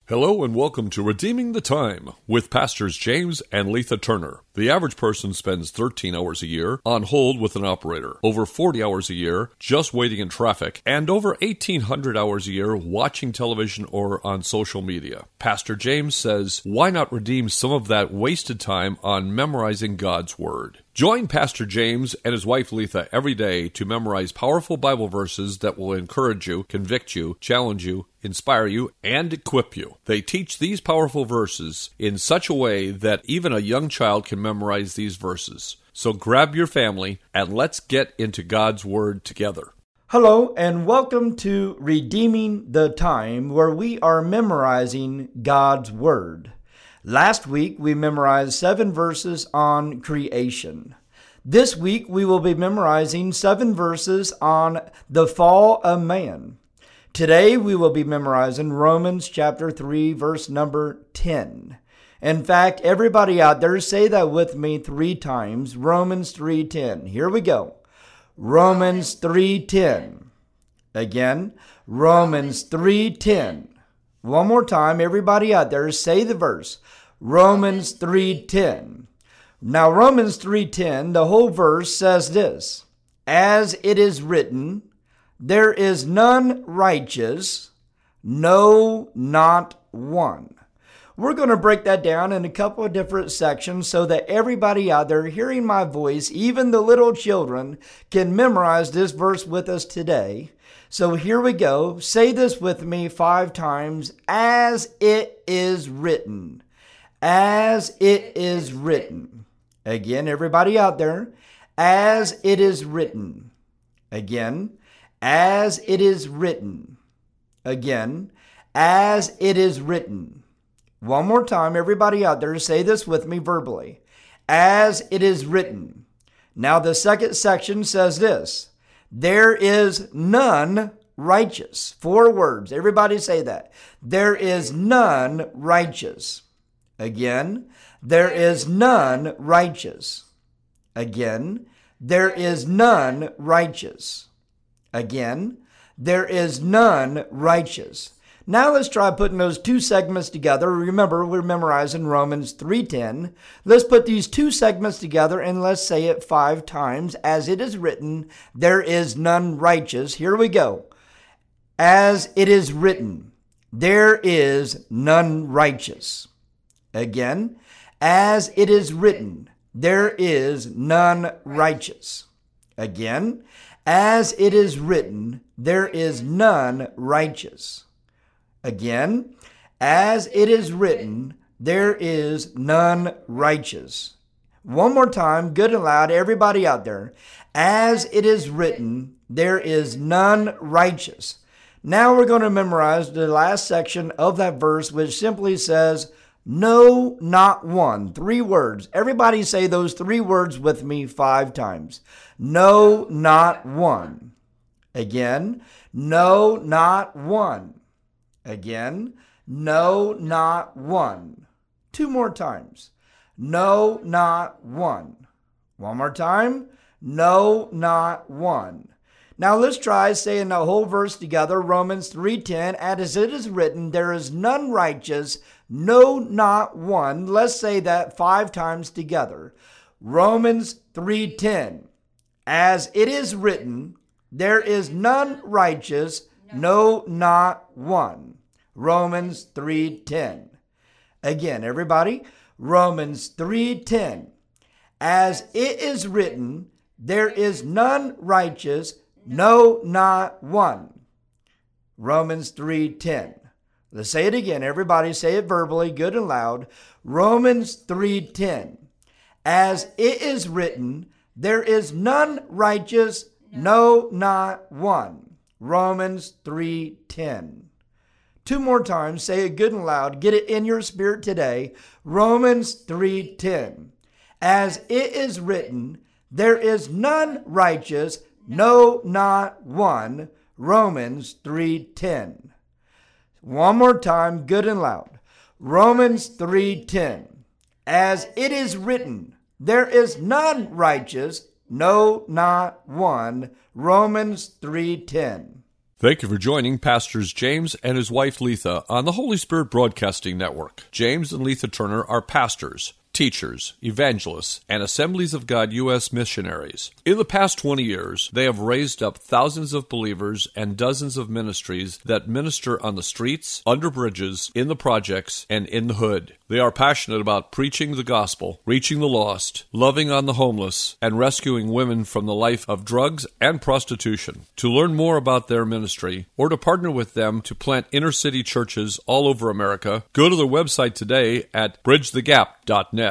Hello and welcome to Redeeming the Time with Pastors James and Letha Turner. The average person spends 13 hours a year on hold with an operator, over 40 hours a year just waiting in traffic, and over 1,800 hours a year watching television or on social media. Pastor James says, why not redeem some of that wasted time on memorizing God's Word? Join Pastor James and his wife Letha every day to memorize powerful Bible verses that will encourage you, convict you, challenge you, inspire you, and equip you. They teach these powerful verses in such a way that even a young child can memorize these verses. So grab your family and let's get into God's Word together. Hello and welcome to Redeeming the Time, where we are memorizing God's Word. Last week, we memorized 7 verses on creation. This week, we will be memorizing 7 verses on the fall of man. Today, we will be memorizing Romans chapter 3, verse number 10. In fact, everybody out there, say that with me 3 times. Romans 3:10. Here we go. Romans 3:10. Again, Romans 3:10. One more time, everybody out there, say the verse. Romans 3:10. Now, Romans 3:10, the whole verse says this: As it is written, there is none righteous, no, not one. We're going to break that down in a couple of different sections so that everybody out there hearing my voice, even the little children, can memorize this verse with us today. So here we go. Say this with me 5 times. As it is written. As it is written. Again, everybody out there. As it is written. Again. As it is written. Again. As it is written. One more time, everybody out there, say this with me verbally. As it is written. Now the second section says this: there is none righteous. 4 words. Everybody say that. There is none righteous. Again, there is none righteous. Again, there is none righteous. Again, there is none righteous. Now let's try putting those 2 segments together. Remember, we're memorizing Romans 3:10. Let's put these 2 segments together and let's say it 5 times. As it is written, there is none righteous. Here we go. As it is written, there is none righteous. Again, as it is written, there is none righteous. Again, as it is written, there is none righteous. Again, as it is written, there is none righteous. One more time, good and loud, everybody out there. As it is written, there is none righteous. Now we're going to memorize the last section of that verse, which simply says, no, not one. 3 words. Everybody say those 3 words with me 5 times. No, not one. Again, no, not one. Again, no, not one. 2 more times. No, not one. One more time. No, not one. Now let's try saying the whole verse together. Romans 3:10. As it is written, there is none righteous, no, not one. Let's say that 5 times together. Romans 3:10. As it is written, there is none righteous, no, not one. Romans 3:10. Again, everybody. Romans 3:10. As it is written, there is none righteous, no, not one. Romans 3:10. Let's say it again. Everybody say it verbally, good and loud. Romans 3:10. As it is written, there is none righteous, no, not one. Romans 3:10. 2 more times. Say it good and loud. Get it in your spirit today. Romans 3:10. As it is written, there is none righteous, no, not one. Romans 3:10. One more time, good and loud. Romans 3:10. As it is written, there is none righteous, no, not one. Romans 3:10. Thank you for joining Pastors James and his wife Letha on the Holy Spirit Broadcasting Network. James and Letha Turner are pastors, teachers, evangelists, and Assemblies of God U.S. missionaries. In the past 20 years, they have raised up thousands of believers and dozens of ministries that minister on the streets, under bridges, in the projects, and in the hood. They are passionate about preaching the gospel, reaching the lost, loving on the homeless, and rescuing women from the life of drugs and prostitution. To learn more about their ministry, or to partner with them to plant inner-city churches all over America, go to their website today at bridgethegap.net.